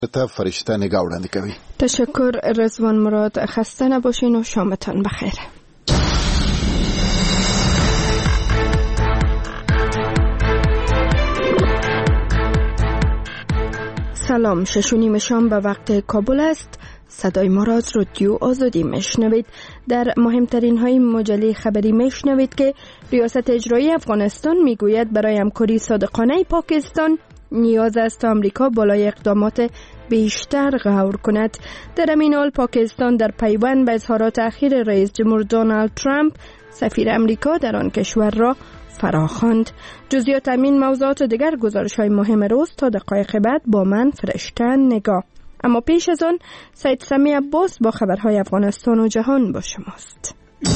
ته فرشته نگاه وړاندې کوي. تشکر رضوان مراد. خسته نباشین و شامتان بخیر. سلام، 6:30 شام به وقت کابل است. صدای ما را از رادیو آزادی میشنوید. در مهمترین های مجله خبری میشنوید که ریاست اجرایی افغانستان میگوید برای همکاری صادقانه پاکستان نیاز است آمریکا بالای اقدامات بیشتر غور کند. در همین حال پاکستان در پیوند به اظهارات اخیر رئیس جمهور دونالد ترامپ سفیر امریکا در آن کشور را فراخواند. جزئیات همین موضوعات و دیگر گزارش های مهم روز تا دقایق بعد با من فرشته نگاه. اما پیش از آن سید سمی عباس با خبرهای افغانستان و جهان با شماست.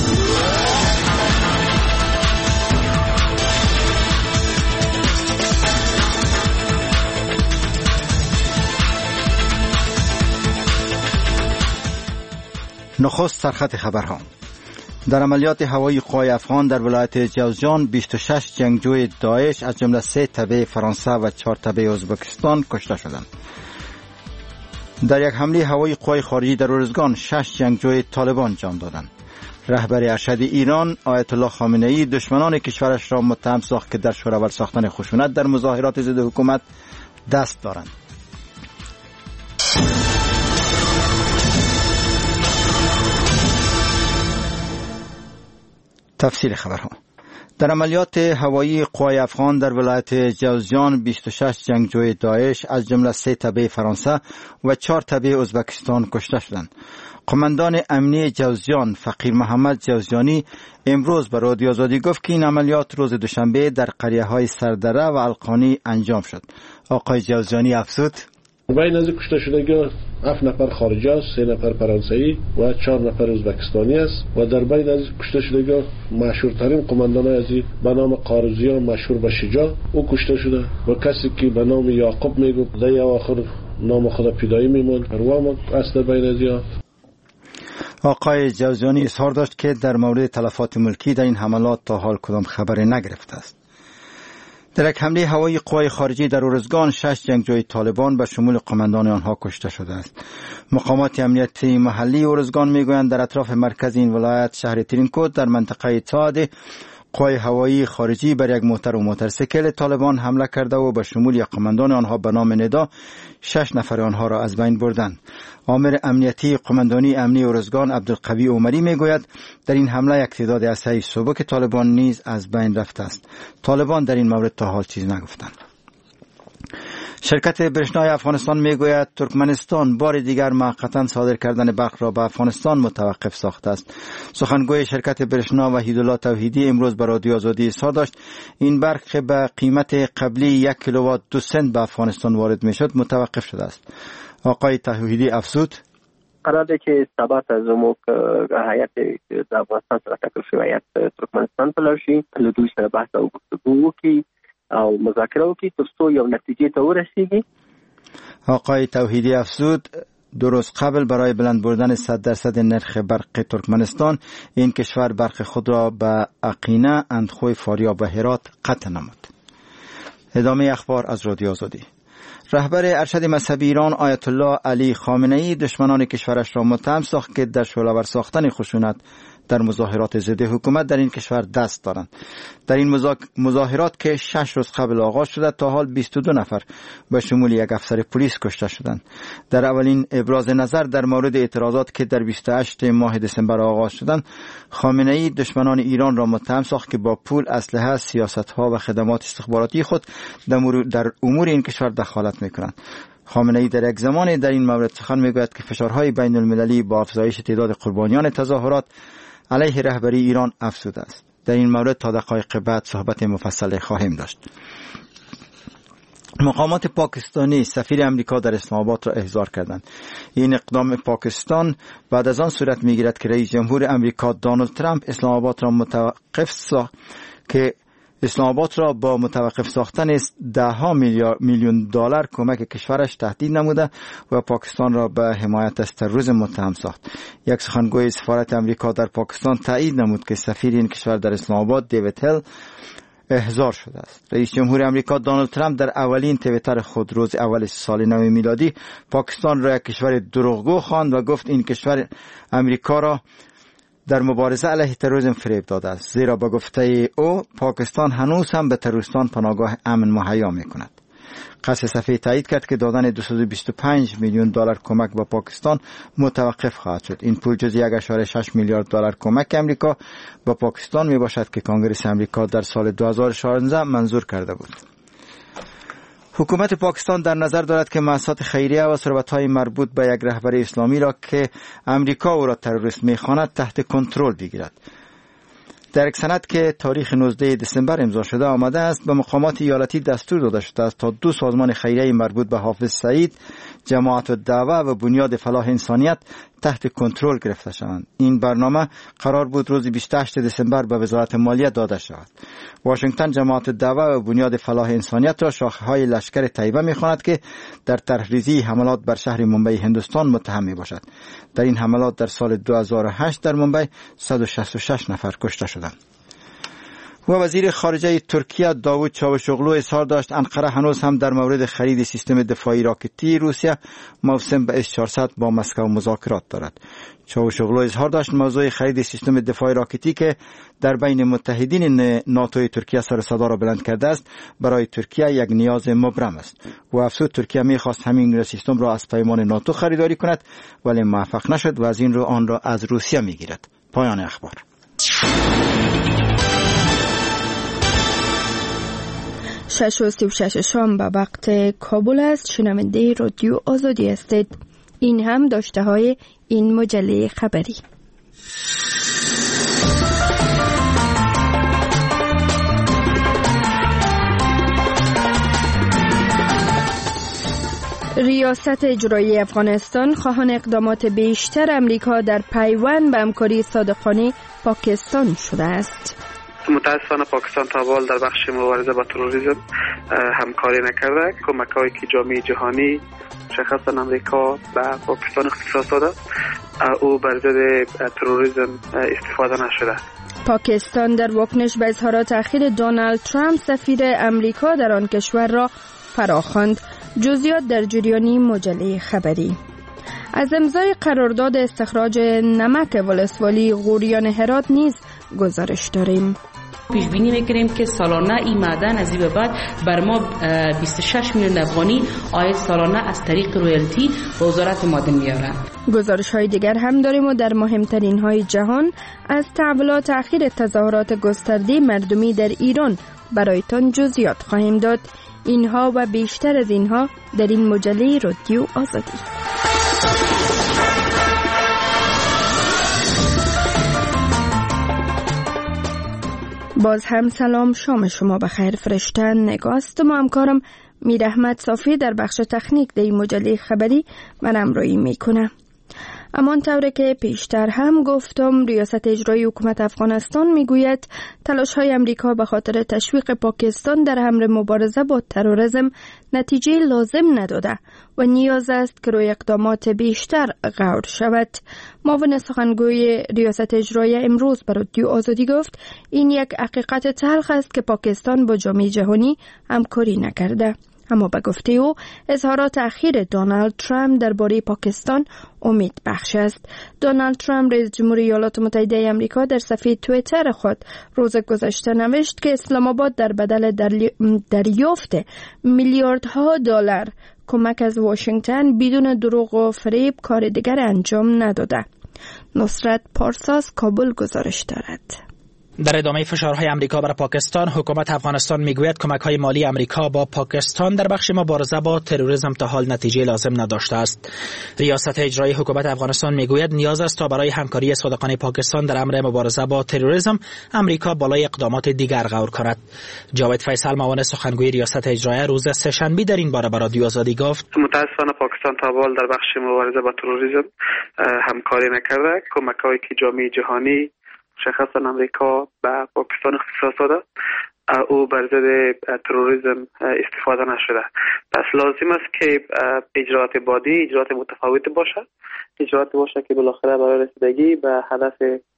نخست سرخط خبرها. در عملیات هوایی قوای افغان در ولایت جوزجان 26 جنگجوی داعش از جمله 3 تبع فرانسه و 4 تبع ازبکستان کشته شدند. در یک حمله هوایی قوای خارجی در ارزگان 6 جنگجوی طالبان جان دادند. رهبر ارشد ایران آیت الله خامنه ای دشمنان کشورش را متهم ساخت که در شورآور ساختن خشونت در مظاهرات ضد حکومت دست دارند. تفصیل خبرها. در عملیات هوایی قوای افغان در ولایت جوزجان 26 جنگجوی داعش از جمله 3 تبع فرانسه و 4 تبع ازبکستان کشته شدند. قماندان امنی جوزجان فقیر محمد جوزجانی امروز به رادیو آزادی گفت که این عملیات روز دوشنبه در قریه‌های سردره و القانی انجام شد. آقای جوزجانی افزود: بین از کشته شدگان 7 نفر خارجی است، 3 نفر فرانسوی و 4 نفر ازبکستانی است و در بین از کشته شدگان مشهورترین قماندان از به نام قارزیان مشهور به شجاع او کشته شده و کسی که به نام یعقوب میگفت در آخر نام خود پیدایی میموند روام است در بین از. آقای جوزجانی اظهار داشت که در مورد تلفات ملکی در این حملات تا حال کدام خبری نگرفته است. در یک حمله هوایی قوای خارجی در ارزگان 6 جنگجوی طالبان به شمول قماندان آنها کشته شده است. مقامات امنیتی محلی ارزگان میگویند در اطراف مرکز این ولایت شهر ترینکوت در منطقه تاده قوای هوایی خارجی بر یک موتر و موتورسیکل طالبان حمله کرده و به شمول یک قماندان آنها به نام ندا 6 نفر آنها را از بین بردند. آمر امنیتی قماندانی امنی ارزگان عبدالقوی عمری میگوید در این حمله یک تعداد اسلحه سبک طالبان نیز از بین رفته است. طالبان در این مورد تا حال چیز نگفتند. شرکت برشنای افغانستان میگوید ترکمنستان بار دیگر موقتا صادر کردن برق را به افغانستان متوقف ساخته است. سخنگوی شرکت برشنا وحیدالله توحیدی امروز به رادیو آزادی اظهار داشت این برق به قیمت قبلی 1 کیلووات 2 سنت به افغانستان وارد میشد متوقف شده است. آقای توحیدی افزود: قراره که سبات از موک هیئت در افغانستان سره تکل شوی هیئت ترکمنستان ته شي له دوی سره بحث او گفتگو وکړي او مذاکره وکړي تر څو یو نتیجې ته ورسیږي. آقای توحیدی افزود دو روز قبل برای بلند بردن 100% نرخ برق ترکمنستان این کشور برق خود را به اقینه، اندخوی، فاریاب و هرات قطع نمود. ادامه اخبار از رادیو آزادی. رهبر ارشد مذهبی ایران آیت الله علی خامنه ای دشمنان کشورش را متهم ساخت که در شعله‌آور ساختن خشونت در مظاهرات ضد حکومت در این کشور دست دارند. در این مظاهرات که 6 روز قبل آغاز شده تا حال 22 نفر به شمول یک افسر پلیس کشته شدند. در اولین ابراز نظر در مورد اعتراضات که در 28 ماه دسامبر آغاز شدند، خامنه ای دشمنان ایران را متهم ساخت که با پول، اسلحه، سیاست‌ها و خدمات استخباراتی خود در امور این کشور دخالت می‌کنند. خامنه ای در یک زمانی در این مورد سخن میگوید که فشارهای بین المللی با افزایش تعداد قربانیان تظاهرات علیه رهبری ایران افزوده است. در این مورد تا دقایق بعد صحبت مفصل خواهیم داشت. مقامات پاکستانی سفیر امریکا در اسلام آباد را احضار کردند. این اقدام پاکستان بعد از آن صورت میگیرد که رئیس جمهور امریکا دونالد ترامپ اسلام آباد را با متوقف ساختن 10 میلیون دلار کمک کشورش تهدید نموده و پاکستان را به حمایت از تروریسم متهم ساخت. یک سخنگوی سفارت امریکا در پاکستان تایید نمود که سفیر این کشور در اسلام آباد دیوید هل احضار شده است. رئیس جمهور امریکا دونالد ترامپ در اولین توییتر خود روز اول سال نو میلادی پاکستان را یک کشور دروغگو خواند و گفت این کشور امریکا را در مبارزه علیه تروریسم فریب داده است، زیرا با گفته او پاکستان هنوز هم به تروریستان پناهگاه امن مهیا میکند. قصر صفحه تایید کرد که دادن 225 میلیون دلار کمک به پاکستان متوقف خواهد شد. این پول جز 1.6 میلیارد دلار کمک امریکا به پاکستان می باشد که کنگره امریکا در سال 2016 منظور کرده بود. حکومت پاکستان در نظر دارد که مؤسسات خیریه و ثروت‌های مربوط به یک رهبر اسلامی را که امریکا او را تروریست می‌خواند تحت کنترل بگیرد. در یک سند که تاریخ 19 دسامبر امضا شده آمده است، به مقامات ایالتی دستور داده شده است تا 2 سازمان خیریه مربوط به حافظ سعید، جماعت الدعوه و بنیاد فلاح انسانیت تحت کنترل گرفته شوند. این برنامه قرار بود روز 28 دسامبر به وزارت مالیه داده شود. واشنگتن جماعت الدعوه و بنیاد فلاح انسانیت را شاخه‌های لشکر طیبه می‌خواند که در طرحریزی حملات بر شهر ممبئی هندوستان متهم می‌باشد. در این حملات در سال 2008 در ممبئی 166 نفر کشته شدند. و وزیر خارجه ترکیه داوود چاوشوغلو اظهار داشت انقره هنوز هم در مورد خرید سیستم دفاعی راکتی روسیه موسم به S-400 با مسکو مذاکرات دارد. چاوشوغلو اظهار داشت موضوع خرید سیستم دفاعی راکتی که در بین متحدین ناتوی ترکیه سر صدا را بلند کرده است برای ترکیه یک نیاز مبرم است. و افزود ترکیه می‌خواست همین سیستم را از پیمان ناتو خریداری کند ولی موفق نشد و از این رو آن را از روسیه می‌گیرد. پایان اخبار. 6:36 شام به وقت کابل است. شنونده رادیو آزادی هستید. این هم داشته های این مجله خبری. ریاست اجرایی افغانستان خواهان اقدامات بیشتر امریکا در پیوند به همکاری صادقانه پاکستان شده است. متاسفانه پاکستان تا حال در بخش مبارزه با تروریسم همکاری نکرده. کمک‌هایی که جامعه جهانی شخصا امریکا به پاکستان اختصاص داده او بر ضد تروریسم استفاده نشده. پاکستان در واکنش به اظهارات اخیر دونالد ترامپ سفیر امریکا در آن کشور را فراخواند. جزئیات در جریانی مجله خبری. از امضای قرارداد استخراج نمک ولسوالی غوریان هرات نیز گزارش داریم. پیش بینی میکنیم که سالانه این معدن از این به بعد بر ما 26 میلیون افغانی عاید سالانه از طریق رویالتی به وزارت معدن میاره. گزارش های دیگر هم داریم و در مهمترین های جهان از تحولات اخیر تظاهرات گسترده مردمی در ایران برایتان جزئیات خواهیم داد. اینها و بیشتر از اینها در این مجله رادیو آزادی. باز هم سلام، شام شما بخیر. فرشتن نگاست و همکارم میر احمد صافی در بخش تکنیک در این مجله خبری من همراهی میکنه. امان طوره که پیشتر هم گفتم ریاست اجرایی حکومت افغانستان میگوید تلاش‌های امریکا به خاطر تشویق پاکستان در امر مبارزه با تروریسم نتیجه لازم نداده و نیاز است که روی اقدامات بیشتر غور شود. معاون سخنگوی ریاست اجرایی امروز به رادیو آزادی گفت این یک حقیقت تلخ است که پاکستان با جامعه جهانی همکاری نکرده. اما به گفته او اظهارات اخیر دونالد ترامپ درباره پاکستان امید بخش است. دونالد ترامپ رئیس جمهور ایالات متحده آمریکا در صفحه توییتر خود روز گذشته نوشت که اسلام آباد در بدل دریافت میلیاردها دلار کمک از واشنگتن بدون دروغ و فریب کار دیگر انجام نداده. نصرت پارساز کابل گزارش دارد. در ادامه فشارهای امریکا بر پاکستان، حکومت افغانستان میگوید کمک‌های مالی امریکا با پاکستان در بخش مبارزه با تروریسم تا حال نتیجه لازم نداشته است. ریاست اجرایی حکومت افغانستان میگوید نیاز است تا برای همکاری صادقانه پاکستان در امر مبارزه با تروریسم امریکا بالای اقدامات دیگر غور کند. جاوید فیصل معاون سخنگوی ریاست اجرایی روز سه‌شنبه در این باره با رادیو آزادی گفت متاسفانه پاکستان تا حال در بخش مبارزه با تروریسم همکاری نکرده. کمک‌هایی که جامعه جهانی شخصا امریکا به پاکستان اختصاص داده او بر ضد تروریسم استفاده نشده. پس لازم است که اجرات بعدی اجرات متفاوت باشه که بالاخره برای رسیدگی به هدف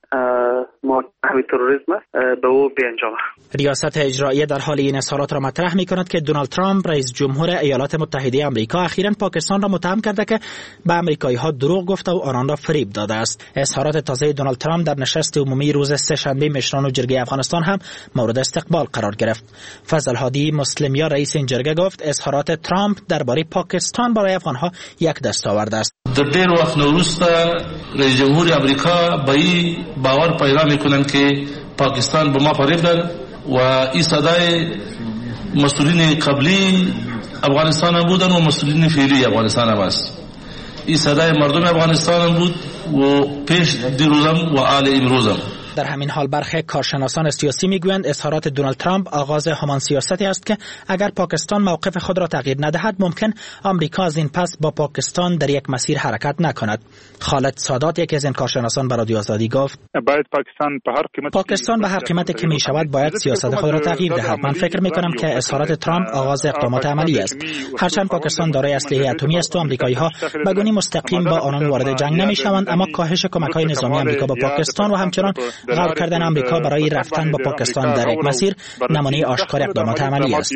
محوی تروریسم است به او بیانجامد. ریاست اجراییه در حال این اظهارات را مطرح می‌کند که دونالد ترامپ رئیس جمهور ایالات متحده آمریکا اخیراً پاکستان را متهم کرده که به آمریکایی‌ها دروغ گفته و آنان را فریب داده است. اظهارات تازه دونالد ترامپ در نشست عمومی روز سه‌شنبه مشران و جرگه افغانستان هم مورد استقبال قرار گرفت. فضل هادی مسلمیا رئیس این جرگه گفت اظهارات ترامپ درباره پاکستان برای افغان‌ها یک دستاورد است. در ډېر وخت وروسته رئیس جمهور امریکا به این باور پیدا می‌کنند که پاکستان به ما فریب داد و این صدای مسئولین قبلی افغانستان بودن و مسئولین فعلی افغانستان هم است. این صدای مردم افغانستان بود و پیش دیروزم و آل امروزم. در همین حال برخی کارشناسان سیاسی میگویند اظهارات دونالد ترامپ آغاز همان سیاستی است که اگر پاکستان موقف خود را تغییر ندهد ممکن آمریکا از این پس با پاکستان در یک مسیر حرکت نکند. خالد سادات یکی از این کارشناسان به رادیو آزادی گفت پاکستان به هر قیمتی که می شود باید سیاست خود را تغییر دهد. من فکر می کنم که اظهارات ترامپ آغاز اقدامات عملی است. هرچند پاکستان دارای اسلحه اتمی است و آمریکایی‌ها به گونه مستقیم با آنان وارد جنگ نمی شوند، اما کاهش کمک‌های نظامی آمریکا به پاکستان و همچنان قرار کردن آمریکا برای رفتن با پاکستان در یک مسیر نمونه آشکار اقدامات عملی است.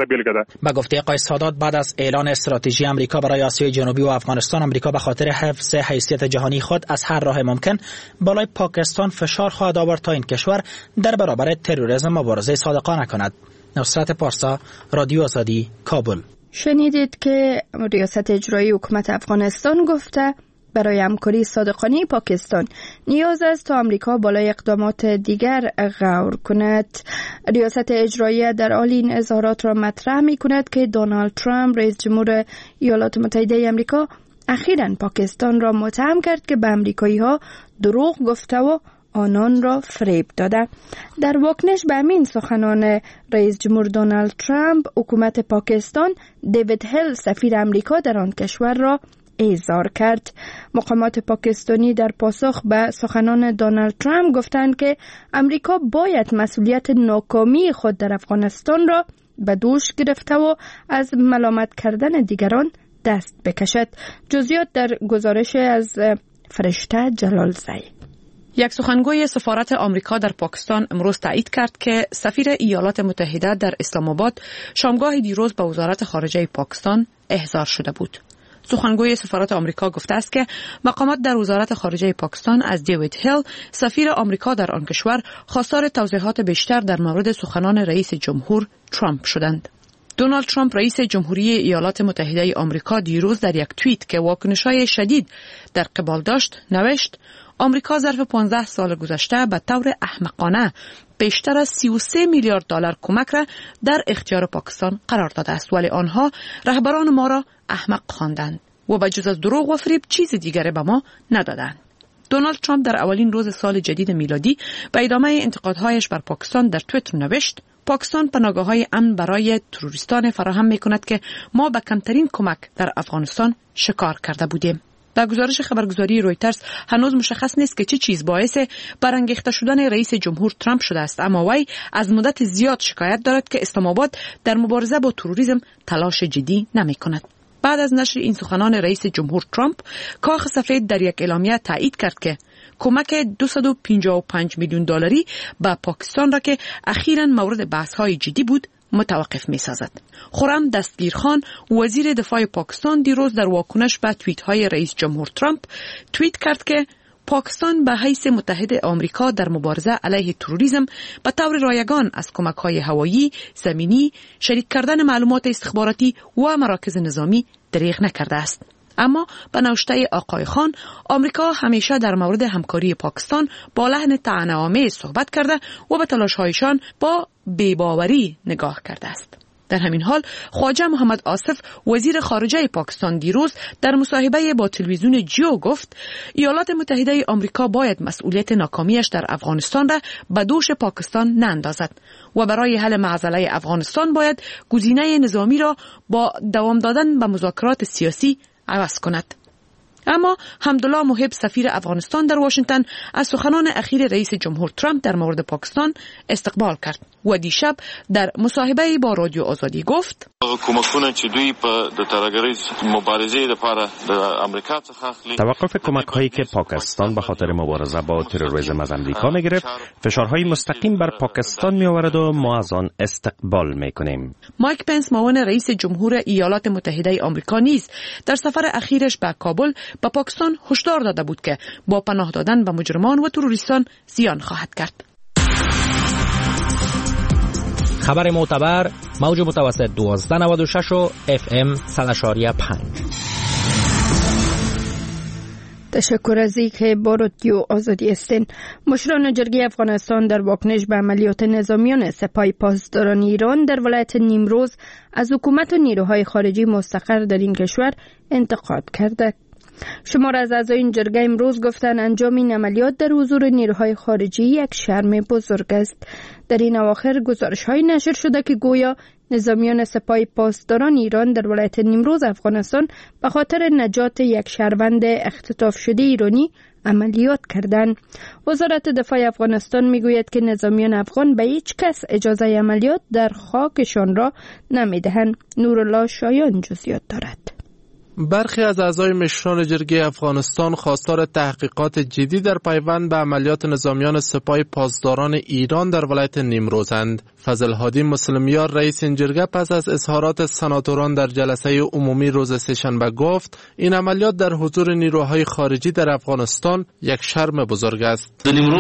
با گفته آقای سادات بعد از اعلان استراتژی آمریکا برای آسیای جنوبی و افغانستان، آمریکا به خاطر حفظ حیثیت جهانی خود از هر راه ممکن بالای پاکستان فشار خواهد آورد تا این کشور در برابر تروریسم مبارزه صادقانه کند. نصرت پارسا، رادیو آزادی، کابل. شنیدید که ریاست اجرایی حکومت افغانستان گفته برای همکاری صادقانه پاکستان نیاز است تا آمریکا بالای اقدامات دیگر غور کند. ریاست اجرایی در حال این اظهارات را مطرح می کند که دونالد ترامپ رئیس جمهور ایالات متحده آمریکا اخیراً پاکستان را متهم کرد که به آمریکایی‌ها دروغ گفته و آنان را فریب داده. در واکنش به همین سخنان رئیس جمهور دونالد ترامپ، حکومت پاکستان دیوید هیل سفیر آمریکا در آن کشور را اعزار کرد. مقامات پاکستانی در پاسخ به سخنان دونالد ترامپ گفتند که آمریکا باید مسئولیت ناکامی خود در افغانستان را به دوش گرفته و از ملامت کردن دیگران دست بکشد. جزئیات در گزارش از فرشته جلالزی. یک سخنگوی سفارت آمریکا در پاکستان امروز تایید کرد که سفیر ایالات متحده در اسلام آباد شامگاه دیروز به وزارت خارجه پاکستان احضار شده بود. سخنگوی سفارت آمریکا گفته است که مقامات در وزارت خارجه پاکستان از دیوید هیل سفیر آمریکا در آن کشور خواستار توضیحات بیشتر در مورد سخنان رئیس جمهور ترامپ شدند. دونالد ترامپ رئیس جمهوری ایالات متحده آمریکا دیروز در یک توییت که واکنش‌های شدید در قبال داشت نوشت: آمریکا ظرف 15 سال گذشته به طور احمقانه بیشتر از 33 میلیارد دلار کمک را در اختیار پاکستان قرار داده است، ولی آنها رهبران ما را احمق خواندند و به جز از دروغ و فریب چیز دیگری به ما ندادند. دونالد ترامپ در اولین روز سال جدید میلادی به ادامه انتقادهایش بر پاکستان در توییتر نوشت: پاکستان پناهگاه‌های امن برای تروریستان فراهم می‌کند که ما به کمترین کمک در افغانستان شکار کرده بودیم. در گزارش خبرگزاری رویترز هنوز مشخص نیست که چه چیز باعث برانگیخته شدن رئیس جمهور ترامپ شده است، اما وی از مدت زیاد شکایت دارد که اسلام آباد در مبارزه با تروریسم تلاش جدی نمی‌کند. بعد از نشر این سخنان رئیس جمهور ترامپ، کاخ سفید در یک اعلامیه تایید کرد که کمک 255 میلیون دلاری به پاکستان را که اخیراً مورد بحث‌های جدی بود متوقف می‌سازد. خرم دستگیرخان وزیر دفاع پاکستان دیروز در واکنش به توییت‌های رئیس جمهور ترامپ توییت کرد که پاکستان به حیث متحد آمریکا در مبارزه علیه تروریسم به طور رایگان از کمک‌های هوایی، زمینی، شریک کردن معلومات استخباراتی و مراکز نظامی دریغ نکرده است. اما به نوشته آقای خان، آمریکا همیشه در مورد همکاری پاکستان با لحن طعنه‌آمیز صحبت کرده و به تلاش‌هایشان با بی‌باوری نگاه کرده است. در همین حال خواجه محمد آصف وزیر خارجه پاکستان دیروز در مصاحبه با تلویزیون جیو گفت ایالات متحده آمریکا باید مسئولیت ناکامیش در افغانستان را به دوش پاکستان ناندازد و برای حل معضله افغانستان باید گزینه نظامی را با دوام دادن به مذاکرات سیاسی عوض کند. اما حمدالله محب سفیر افغانستان در واشنگتن از سخنان اخیر رئیس جمهور ترامپ در مورد پاکستان استقبال کرد و دیشب در مصاحبه با رادیو آزادی گفت توقف کمک‌هایی که پاکستان به خاطر مبارزه با تروریسم از امریکا می‌گرفت فشارهای مستقیم بر پاکستان می‌آورد و ما از آن استقبال می‌کنیم. مایک پنس معاون رئیس جمهور ایالات متحده آمریکا نیز در سفر اخیرش به کابل به پاکستان هشدار داده بود که با پناه دادن به مجرمان و تروریستان زیان خواهد کرد. خبر معتبر موج متوسط 1296 و FM 100.5. تشکر از اینکه با رادیو آزادی هستین. مشران جرگه افغانستان در واکنش به عملیات نظامیان سپاه پاسداران ایران در ولایت نیمروز از حکومت و نیروهای خارجی مستقر در این کشور انتقاد کرده. شمار از اعضای این جرگه امروز گفتند انجام این عملیات در حضور نیروهای خارجی یک شرم بزرگ است. در این اواخر گزارش‌های نشر شده که گویا نظامیان سپاه پاسداران ایران در ولایت نیمروز افغانستان به خاطر نجات یک شهروند اختطاف شده ایرانی عملیات کردند. وزارت دفاع افغانستان میگوید که نظامیان افغان به هیچ کس اجازه عملیات در خاکشان را نمیدهند. نورالله شایان جزئیات دارد. برخی از اعضای مشران جرگه افغانستان خواستار تحقیقات جدی در پیوند به عملیات نظامیان سپاه پاسداران ایران در ولایت نیمروزند. فضل هادی مسلمیار رئیس این جرگه پس از اظهارات سناتوران در جلسه عمومی روز سه‌شنبه گفت این عملیات در حضور نیروهای خارجی در افغانستان یک شرم بزرگ است.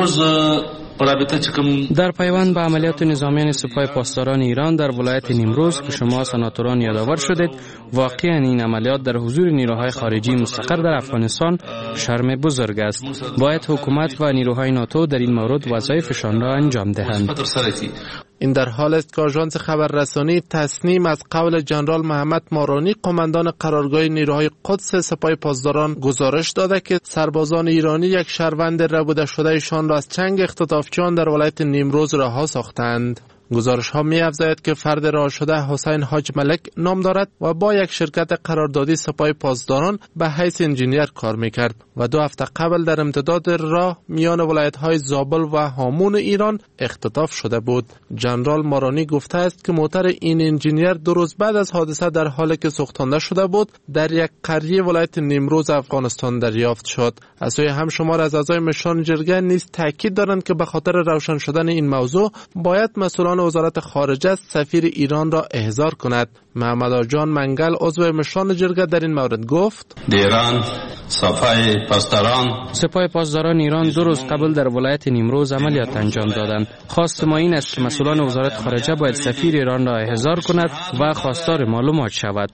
در پیوند به عملیات نظامیان سپاه پاسداران ایران در ولایت نیمروز که شما سناتوران یادآور شدید، واقعا این عملیات در حضور نیروهای خارجی مستقر در افغانستان شرم بزرگ است. باید حکومت و نیروهای ناتو در این مورد وظایفشان را انجام دهند. این در حال است که آژانس خبررسانی تصنیم از قول جنرال محمد مارانی قماندان قرارگاه نیروهای قدس سپاه پاسداران گزارش داده که سربازان ایرانی یک شهروند ربوده شدهشان را از چنگ اختطافچیان در ولایت نیمروز رها ساختند. گزارش ها می افزاید که فرد رها شده حسین حاج ملک نام دارد و با یک شرکت قراردادی سپاه پاسداران به حیث انجینیر کار می کرد و 2 هفته قبل در امتداد راه میان ولایت های زابل و هامون ایران اختطاف شده بود. جنرال مارانی گفته است که موتر این انجینیر 2 روز بعد از حادثه در حالی که سوختانده شده بود در یک قریه ولایت نیمروز افغانستان دریافت شد. از سوی هم شمار از اعضای مشران جرگه نیز تاکید دارند که به خاطر روشن شدن این موضوع باید مسئولان وزارت خارجه سفیر ایران را احضار کند. محمد آجان منگل عضو مشران جرگه در این مورد گفت سپاه پاسداران ایران 2 روز قبل در ولایت نیمروز عملیات انجام دادند. خواست ما این است که مسئولان وزارت خارجه باید سفیر ایران را احضار کند و خواستار معلومات شود.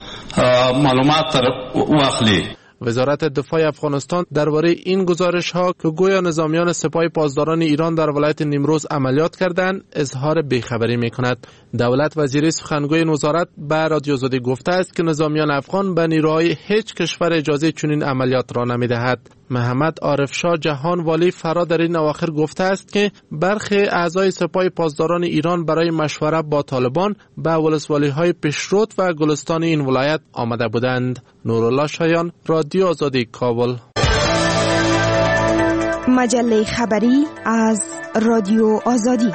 وزارت دفاع افغانستان درباره این گزارش ها که گویا نظامیان سپاه پاسداران ایران در ولایت نیمروز عملیات کردند اظهار بیخبری می کند. دولت وزیر سخنگوی این وزارت به رادیو آزادی گفته است که نظامیان افغان به نیروهای هیچ کشور اجازه چنین عملیات را نمی دهد. محمد عارف شاه جهان والی فرا در این اواخر گفته است که برخی اعضای سپاه پاسداران ایران برای مشوره با طالبان به ولسوالی‌های پشرود و گلستان این ولایت آمده بودند. نورالله شایان، رادیو آزادی، کابل. مجله خبری از رادیو آزادی.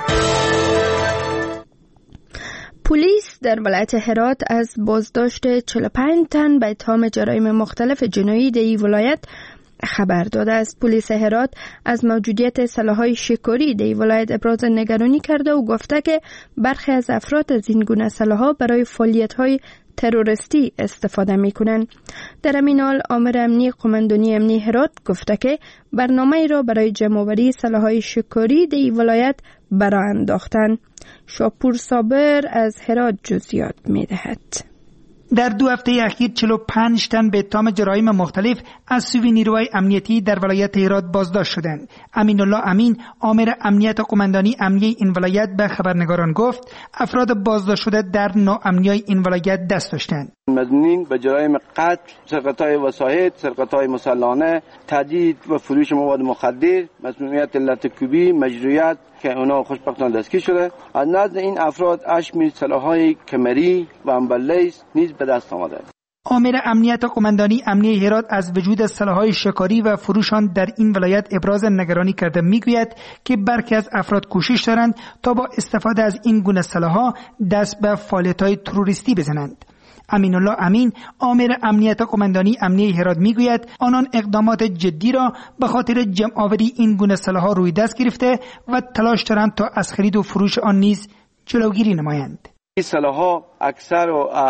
پلیس در ولایت هرات از بازداشت 45 تن به اتهام جرایم مختلف جنایی در این ولایت خبر داده است. پلیس هرات از موجودیت سلاح‌های شکاری در ولایت ابراز نگرانی کرده و گفته که برخی از افراد از این گونه سلاح‌ها برای فعالیت‌های تروریستی استفاده می‌کنند. در همین حال آمر امنی قماندانی امنی هرات گفته که برنامه‌ای را برای جمع‌آوری سلاح‌های شکاری در این ولایت برآ انداختند. شاپور صابر از هرات جزئیات می‌دهد. در 2 هفته اخیر 45 تن به اتهام جرایم مختلف از سوی نیروهای امنیتی در ولایت هرات بازداشت شدند. امین الله امین، آمر امنیت قماندانی امنی این ولایت به خبرنگاران گفت افراد بازداشت شده در ناامنی‌های این ولایت دست داشتند. مظنونین به جرایم قتل، سرقت‌های وسایط، سرقت‌های مسلحانه، تهدید و فروش مواد مخدر، مسمومیت علت کوبی، مجروحیت که اونا خوشبختانه دستگیر شده. از نزد این افراد 8 میل سلاح‌های کمری و امبلیس نیز به دست آمده. آمر امنیت قماندانی امنیه هرات از وجود سلاح‌های شکاری و فروش آن در این ولایت ابراز نگرانی کرده. میگوید که برخی از افراد کوشش دارند تا با استفاده از این گونه سلاح‌ها دست به فعالیت‌های تروریستی بزنند. امین الله امین آمر امنیت قماندانی امنیه هرات میگوید آنان اقدامات جدی را به خاطر جمع آوری این گونه سلاح‌ها روی دست گرفته و تلاش دارند تا از خرید و فروش آن نیز جلوگیری نمایند. این سلاح‌ها اکثر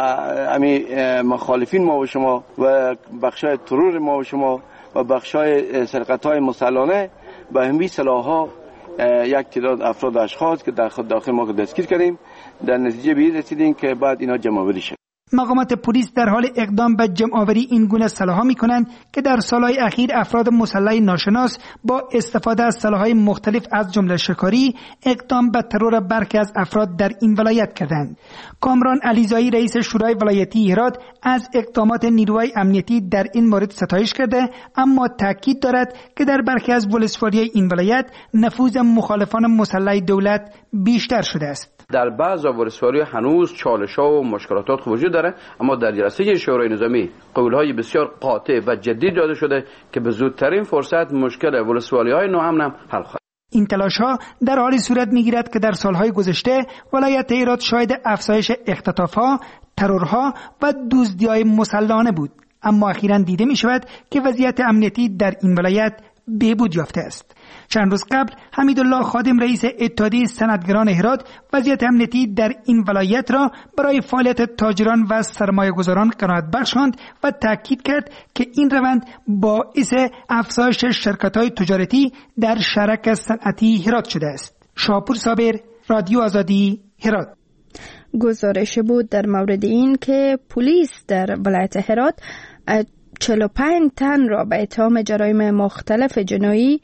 مخالفین ما و شما و بخشای ترور ما و شما و بخشای سرقت‌های مسلحانه به همین سلاح‌ها یک تعداد افراد اشخاص که داخل ما دستگیر کردیم، در نتیجه به این رسیدیم که بعد اینا جمع آوری شد. مقامات پلیس در حال اقدام به جمع آوری این گونه سلاح‌ها می‌کنند که در سالهای اخیر افراد مسلح ناشناس با استفاده از سلاح‌های مختلف از جمله شکاری اقدام به ترور برخی از افراد در این ولایت کردند. کامران علیزایی رئیس شورای ولایتی هرات از اقدامات نیروهای امنیتی در این مورد ستایش کرده، اما تاکید دارد که در برخی از ولسوالی‌های این ولایت نفوذ مخالفان مسلح دولت بیشتر شده است. در بعض ولسوالی هنوز چالش‌ها و مشکلات وجود داره، اما در جلسه شورای نظامی قول‌های بسیار قاطع و جدی داده شده که به زودترین فرصت مشکل ولسوالی‌های ناامن هم حل خواهد. این تلاش‌ها در حالی صورت می‌گیرد که در سالهای گذشته ولایت هرات شاهد افزایش اختطاف‌ها، ترورها و دزدی‌های مسلحانه بود، اما اخیراً دیده می‌شود که وضعیت امنیتی در این ولایت بهبود یافته است. چند روز قبل حمیدالله خادم رئیس اتحادیه صنعتگران هرات وضعیت امنیتی در این ولایت را برای فعالیت تاجران و سرمایه‌گذاران قناعت بخش خواند و تاکید کرد که این روند باعث افزایش شرکت‌های تجارتی در شرک صنعتی هرات شده است. شاپور صابر، رادیو آزادی، هرات. گزارش بود در مورد این که پلیس در ولایت هرات 45 تن را به اتهام جرایم مختلف جنایی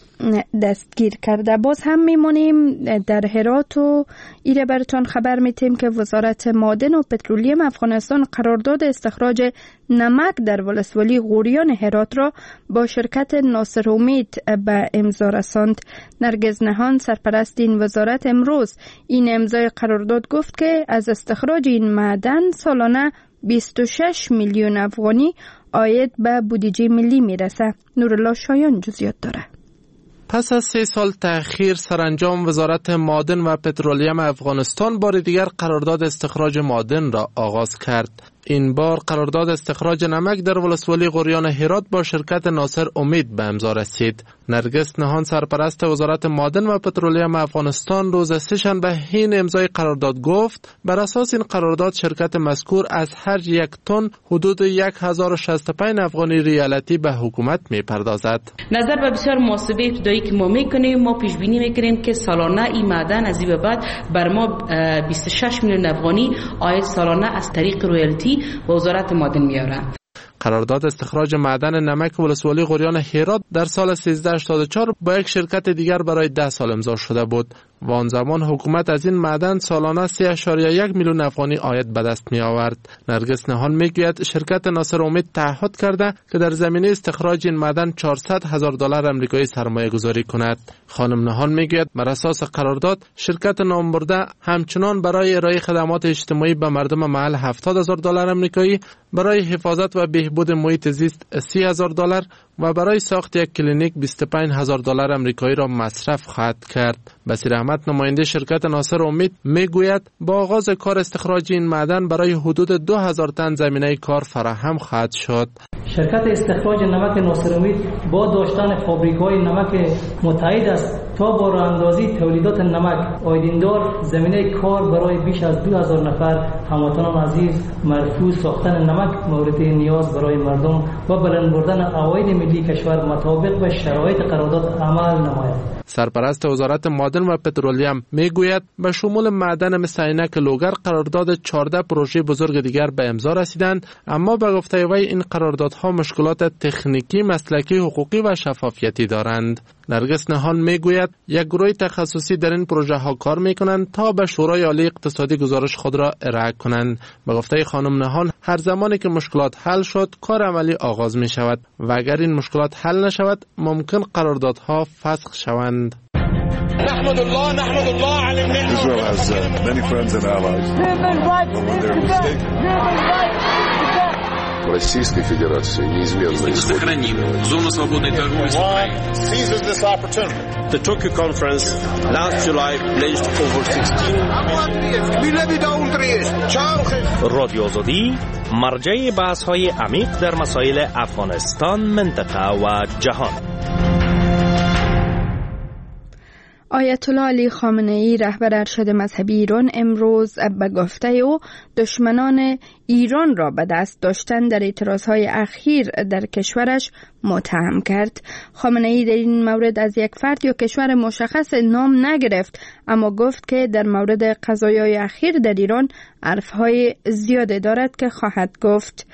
دستگیر کرده. باز هم میمونیم در هرات و ایره براتون خبر میتیم که وزارت معدن و پترولیم افغانستان قرارداد استخراج نمک در ولسوالی غوریان هرات را با شرکت ناصر امید به امضا رساند. نرگس نهان سرپرست این وزارت امروز این امضای قرارداد گفت که از استخراج این معدن سالانه 26 میلیون افغانی عاید به بودجه ملی میرسه. نورالله شایان جزئیات داره. پس از 3 سال تأخیر سرانجام وزارت معدن و پترولیم افغانستان بار دیگر قرارداد استخراج معدن را آغاز کرد. این بار قرارداد استخراج نمک در ولسوالی غوریان هرات با شرکت ناصر امید به امضا رسید. نرگس نهان سرپرست وزارت معدن و پترولیم افغانستان روز سه‌شنبه حین امضای قرارداد گفت بر اساس این قرارداد شرکت مذکور از هر 1 تن حدود 1065 افغانی ریالتی به حکومت میپردازد. نظر به بسیار محاسبه ابتدایی که ما میکنیم، ما پیش بینی میکنیم که سالانه این معدن از این به بعد بر ما 26 میلیون افغانی عاید سالانه از طریق رویالتی و وزارت معدن میاره. قرارداد استخراج معدن نمک ولسوالی غوریان هرات در سال 1384 با یک شرکت دیگر برای 10 سال امضا شده بود و آن زمان حکومت از این معدن سالانه 3.1 میلیون افغانی عاید به دست می آورد. نرگس نهان میگوید شرکت ناصر امید تعهد کرده که در زمینه استخراج این معدن $400,000 آمریکایی سرمایه گذاری کند. خانم نهان میگوید بر اساس قرارداد شرکت نامبرده همچنان برای ارائه خدمات اجتماعی به مردم محل $70,000 آمریکایی، برای حفاظت و بهبود محیط زیست $30,000 و برای ساخت یک کلینیک $25,000 آمریکایی را مصرف خواهد کرد. بصیر احمد نماینده شرکت ناصر امید میگوید با آغاز کار استخراج این معدن برای حدود 2000 تن زمینه کار فراهم خواهد شد. شرکت استخراج نمک ناصر امید با داشتن فابریک‌های نمک متعهد است تا با راه‌اندازی تولیدات نمک آیدیندار زمینه کار برای بیش از 2000 نفر هموطنان عزیز مرفوع ساختن نمک مورد نیاز برای مردم و بلند بردن عواید ملی کشور مطابق به شرایط قرارداد عمل نماید. سرپرست وزارت معدن و پترولیم میگوید به شمول معدن مثل عینک لوگر قرارداد 14 پروژه بزرگ دیگر به امضا رسیدند، اما به گفته وی این قراردادها مشکلات تکنیکی، مسلکی، حقوقی و شفافیتی دارند. نرگس نهان میگوید یک گروه تخصصی در این پروژه ها کار میکنند تا به شورای عالی اقتصادی گزارش خود را ارائه کنند. به گفته خانم نهان هر زمانی که مشکلات حل شد کار عملی آغاز می شود و اگر این مشکلات حل نشود ممکن قراردادها فسخ شوند. نحمد الله على النعمة. Israel has many friends and allies. Российской Федерации неизменно исходит. Зону свободной торговли с Украиной. The Tokyo Conference last July pledged over 16 رادیو آزادی مرجع بحث‌های عمیق در مسائل افغانستان، منطقه و جهان. آیت الله علی خامنه ای رهبر ارشد مذهبی ایران امروز به گفته او دشمنان ایران را به دست داشتن در اعتراضهای اخیر در کشورش متهم کرد. خامنه ای در این مورد از یک فرد یا کشور مشخص نام نگرفت، اما گفت که در مورد قضایای اخیر در ایران حرفهای زیاده دارد که خواهد گفت.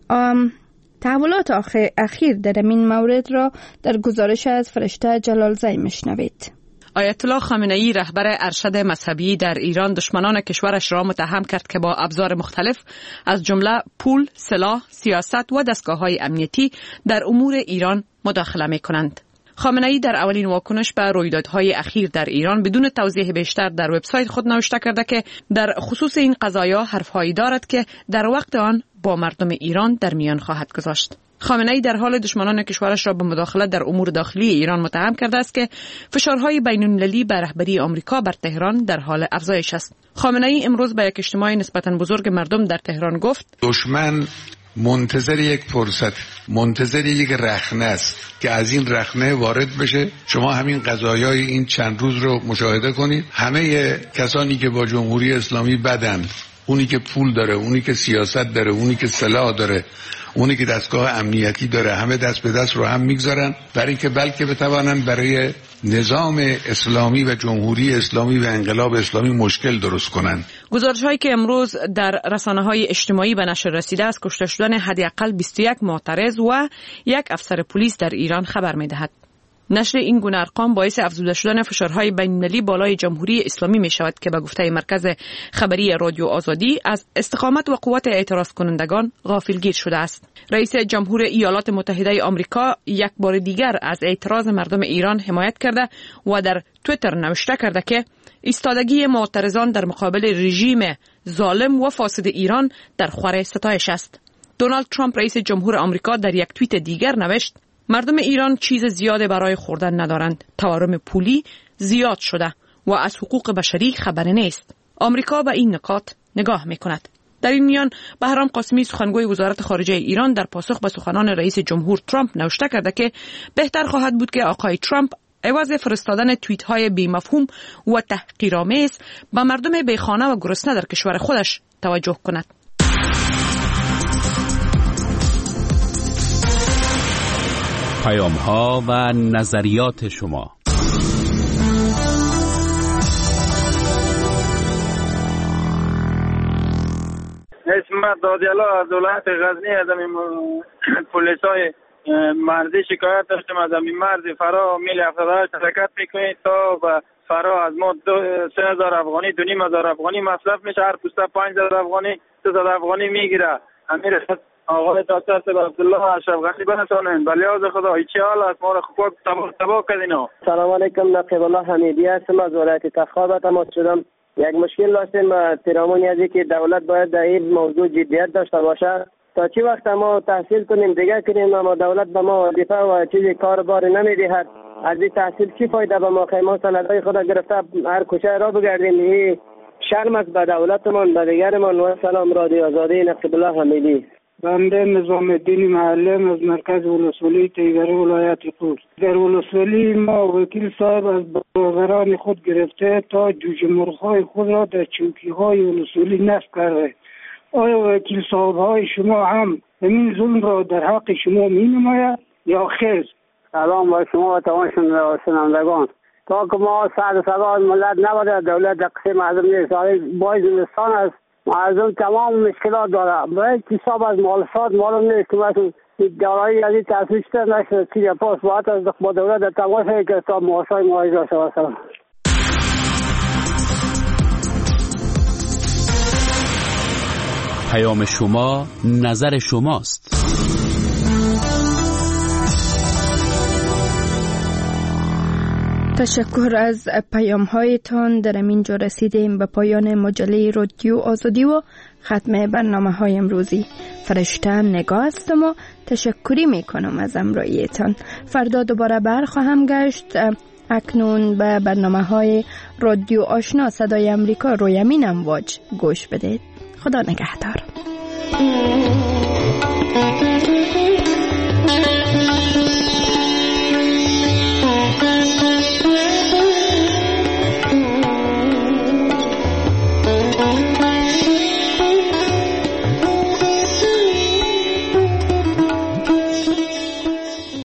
تحولات اخیر در این مورد را در گزارش از فرشته جلالزی میشنوید. آیت الله خامنه ای رهبر ارشد مذهبی در ایران دشمنان کشورش را متهم کرد که با ابزار مختلف از جمله پول، سلاح، سیاست و دستگاه‌های امنیتی در امور ایران مداخله می‌کنند. خامنه ای در اولین واکنش به رویدادهای اخیر در ایران بدون توضیح بیشتر در وبسایت خود نوشته کرده که در خصوص این قضایا حرفهایی دارد که در وقت آن با مردم ایران در میان خواهد گذاشت. خامنه ای در حال دشمنان کشورش را به مداخله در امور داخلی ایران متهم کرده است که فشارهای بین‌المللی بر رهبری آمریکا بر تهران در حال افزایش است. خامنه ای امروز به یک اجتماع نسبتاً بزرگ مردم در تهران گفت: دشمن منتظر یک فرصت، منتظر یک رخنه است که از این رخنه وارد بشه. شما همین قضایای این چند روز رو مشاهده کنید. همه کسانی که با جمهوری اسلامی بدند، اونی که پول داره، اونی که سیاست داره، اونی که سلاح داره، اونی که دستگاه امنیتی داره، همه دست به دست رو هم میگذارن برای اینکه بلکه بتوانن برای نظام اسلامی و جمهوری اسلامی و انقلاب اسلامی مشکل درست کنن. گزارش‌هایی که امروز در رسانه‌های اجتماعی به نشر رسیده است کشته شدن حداقل 21 معترض و یک افسر پلیس در ایران خبر می‌دهد. نشر این گونه ارقام باعث افزوده شدن فشارهای بین‌المللی بالای جمهوری اسلامی می شود که به گفته مرکز خبری رادیو آزادی از استقامت و قوت اعتراض کنندگان غافلگیر شده است. رئیس جمهور ایالات متحده آمریکا یک بار دیگر از اعتراض مردم ایران حمایت کرده و در توییتر نوشته کرده که ایستادگی معترضان در مقابل رژیم ظالم و فاسد ایران در خور ستایش است. دونالد ترامپ رئیس جمهور آمریکا در یک توییت دیگر نوشت: مردم ایران چیز زیاده برای خوردن ندارند. تورم پولی زیاد شده و از حقوق بشری خبری نیست. آمریکا به این نکات نگاه میکند. در این میان بهرام قاسمی سخنگوی وزارت خارجه ایران در پاسخ به سخنان رئیس جمهور ترامپ نوشته کرده که بهتر خواهد بود که آقای ترامپ عوض فرستادن توییت های بی‌مفهوم و تحقیرآمیز به مردم بیخانه و گرسنه در کشور خودش توجه کند. پیام‌ها و نظریات شما. اسمت دادیالا از ولایت غزنی از پلیسای مرزی شکایت داشتم از این مرز فرا میل 78 حرکت میکنید تا و فرا از ما 3000 افغانی 2500 افغانی مصرف میشه. هر پوسته 5000 افغانی 3000 افغانی میگیره. امیر آقای دکتر سید عبدالله اشرف غنی بنشانن ولی از خدا هیچ حال است ما را خوب تبا کردین. سلام علیکم، نقیب الله حمیدی هستم از ولایت تخار تماس شدم. یک مشکل داشتیم پیرامون از اینکه دولت باید در این موضوع جدیت داشته باشه تا چی وقت ما تحصیل کنیم دیگه کنیم، اما دولت به ما دفاع و چیزی کاربار نمیدهد. از این تحصیل چی فایده به ما؟ خیلی ما سندهای خود گرفته هر کوچه را بگردیم. این شرم است به دولتمان به دیگرمان. و سلام رادیو آزادی، نقیب الله حمیدی. بنده نظام الدین معلم از مرکز ولسوالی تیگری ولایت قدس. در ولسوالی ما وکیل صاحب از بازاران خود گرفته تا جوجه مرغ‌های خود را در چوکی‌های ولسوالی نصب کرده. آیا وکیل صاحب های شما هم این ظلم را در حق شما می نماید یا خیر؟ سلام با شما و تمام شنوندگان. تا که ما سعد سوال ملت نباید دولت در قسم معظم نیست. باید زمستان است، معظم تمام مشکلات داره. باید حساب از مالسات معلوم نیست که مثلا دارایی از این تحصیل شده نشده چیز پاس باید از با دولت در تماس که تا محاسای معایز داشته باشم. پیام شما نظر شماست. تشکر از پیام هایتان. در اینجا رسیدیم به پایان مجله رادیو آزادی و ختم برنامه های امروزی. فرشته نگاه هستم و تشکری میکنم از همراهیتان. فردا دوباره برخواهم گشت. اکنون به برنامه های رادیو آشنا صدای امریکا روی امین امواج گوش بدید. خدا نگهدار.